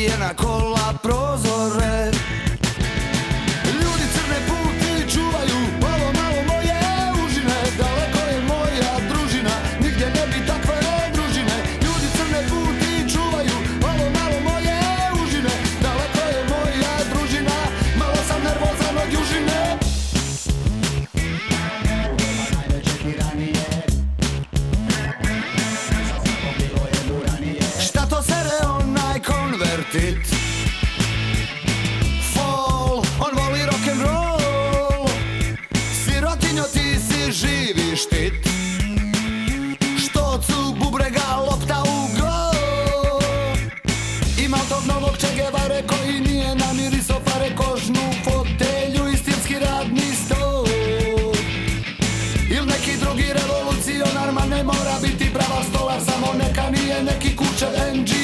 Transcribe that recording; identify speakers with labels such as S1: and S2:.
S1: pijena kola prozore. Ljudi crne puti čuvaju ovo malo moje užine. Daleko je moja družina, nigdje ne bi takve družine. Ljudi crne puti čuvaju ovo malo moje užine. Daleko je moja družina, malo sam nervozan od južine. Šta to sere onaj konvertit? Fall, on voli rock'n'roll. Sirotinjo, ti si živi štit. Štocu bubrega lopta u gol. Ima tog novog Che Guevare koji nije namirisao pare, kožnu fotelju i stilski radni stol. Il neki drugi revolucionar, ma ne mora biti prava stolar, samo neka nije neki kuće NG